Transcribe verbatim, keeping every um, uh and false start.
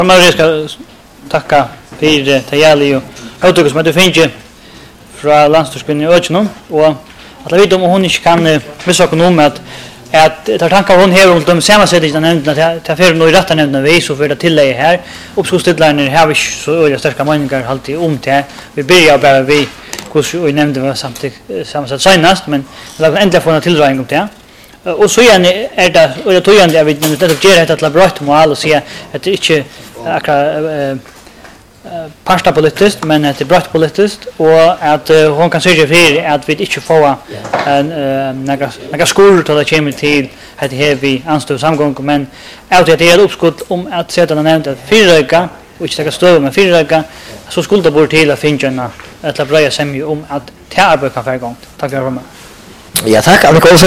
Jag ska tacka för Tajali och uttryck som du finner från landstyrkvinnen i Ötjenum och att jag vet om hon inte kan vissa om att att tar tankar hon här runt de samma sätt att nämna att ta för några rätta nämna vi så för det tillägg här uppskolstidlarna har vi så öliga starka meningar alltid om det vi börjar bara vi hur vi nämnde var samtidigt samma sätt senast men jag vill äntligen få en tilldragning om det och så igen är det och jag tror igen jag vet inte att göra det att brott mål och se att det inte akkurat pasta politiskt men att det brott politiskt och att hon kan säga för att vi inte får en några några skor till att komma till att det vi anstår samgång men att det är uppskott om att sätta den nämnt att fyra och inte ska stå med fyra så skulle det borde till att finna att la börja sämja om att teater kan få igång. Tack för mig. Ja tack, Annika Olsson.